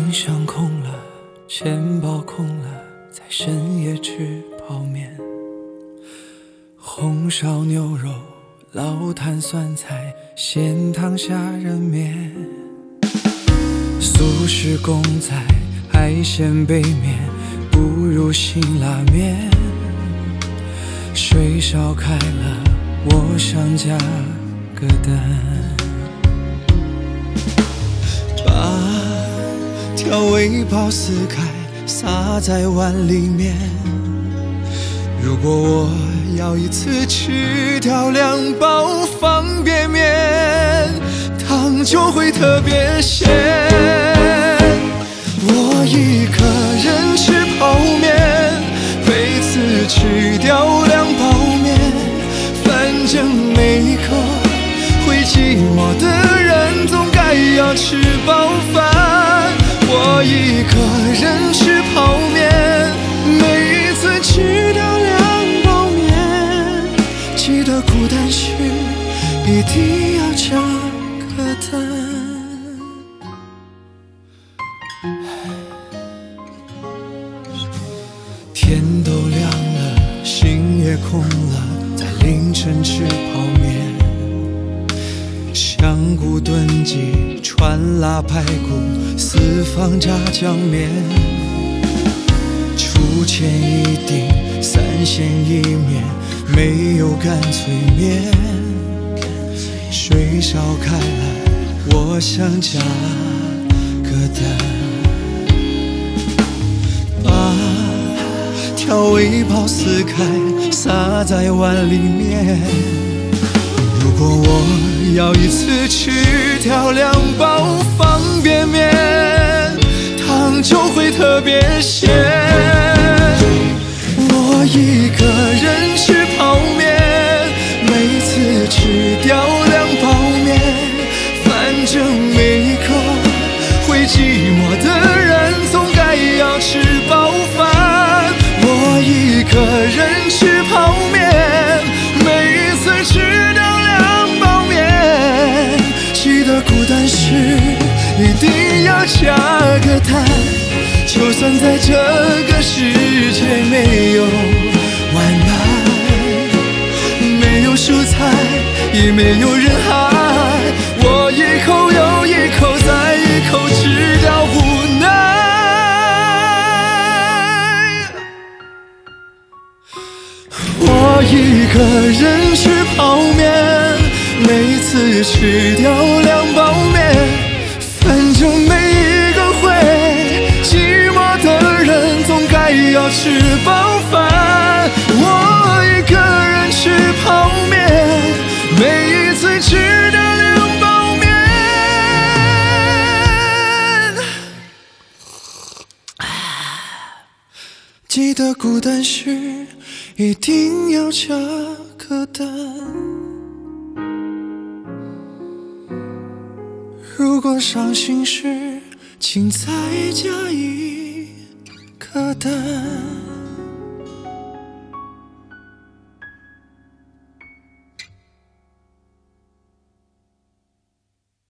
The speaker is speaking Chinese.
冰箱空了，钱包空了，在深夜吃泡面。红烧牛肉，老坛酸菜，咸汤虾仁面。素食公仔，海鲜杯面，不如辛拉面。水烧开了，我想加个蛋。把调味包撕开，撒在碗里面。如果我要一次吃掉2包方便面，汤就会特别咸。我一个人吃泡面，每次吃掉2包面，反正每一个会寂寞的人总该要吃饱饭。我一个人吃泡面，每一次吃掉2包面，记得孤单时一定要加个蛋。天都亮了，心也空了，在凌晨吃泡面。香菇炖鸡，川辣排骨，私房炸酱面。出钱一丁，3鲜一面，没有干脆面。水烧开了，我想加个蛋。把调味包撕开，撒在碗里面。如果我要一次吃掉2包方便面，汤就会特别咸。我一个人吃泡面，每次吃掉2包面，反正每一个会寂寞的人总该要吃饱饭。我一个人吃泡面，每一次吃掉2包面，记得孤单时一定要加个蛋。就算在这个世界没有外卖，没有蔬菜，也没有人爱，我一口又一口再一口吃掉无奈。我一个人吃泡面，每次吃掉2包面，反正每一个会寂寞的人总该要吃饱饭。我一个人吃泡面，每一次吃掉2包面，记得孤单时一定要加个蛋。如果伤心时，请再加一个蛋。